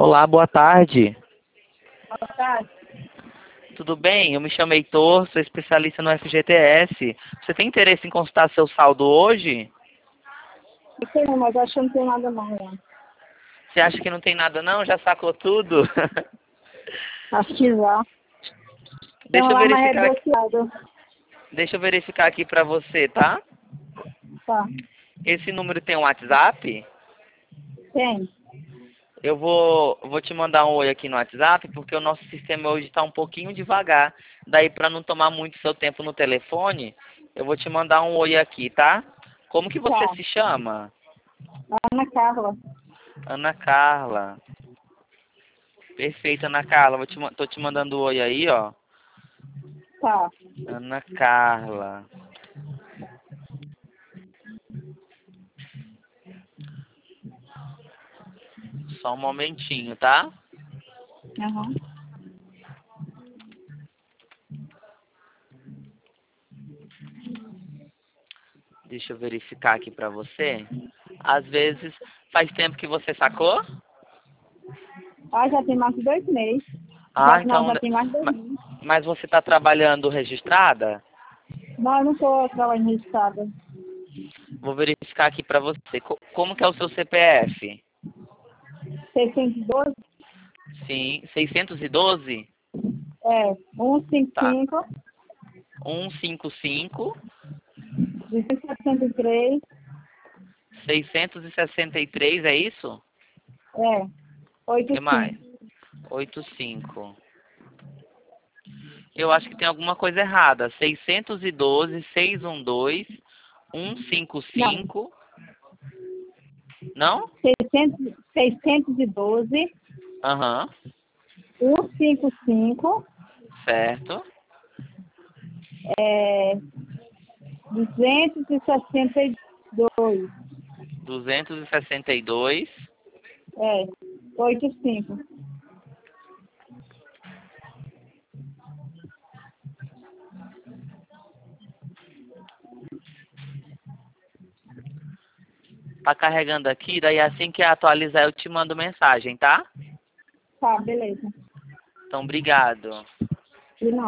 Olá, boa tarde. Boa tarde. Tudo bem? Eu me chamo Heitor, sou especialista no FGTS. Você tem interesse em consultar seu saldo hoje? Eu tenho, mas acho que não tem nada não, né? Você acha que não tem nada não? Já sacou tudo? Acho que já. Deixa Então eu lá, mas é verificar, bloqueado. deixa eu verificar aqui pra você, tá? Tá. Esse número tem um WhatsApp? Tem. Eu vou te mandar um oi aqui no WhatsApp, porque o nosso sistema hoje está um pouquinho devagar. Daí, para não tomar muito seu tempo no telefone, eu vou te mandar um oi aqui, tá? Como que você Tá. se chama? Ana Carla. Ana Carla. Perfeito, Ana Carla. Tô te mandando um oi aí, ó. Tá. Ana Carla. Só um momentinho, tá? Aham. Deixa eu verificar aqui pra você. Às vezes, faz tempo que você sacou? Ah, já tem mais de 2 meses. Ah, Não, então... já tem mais de 2 ma- meses. Mas você tá trabalhando registrada? Não, eu não estou trabalhando registrada. Vou verificar aqui pra você. Como que é o seu CPF? 612? Sim, 612? É. Tá. 155, 155, 273. 663, é isso? É. O que mais? 85. 85. Eu acho que tem alguma coisa errada. 612, 612, Não. 155. Não? 612, Aham. 155, Certo. 262. 262. É. 85. Tá carregando aqui, daí assim que atualizar eu te mando mensagem, tá? Tá, beleza. Então, obrigado. E não.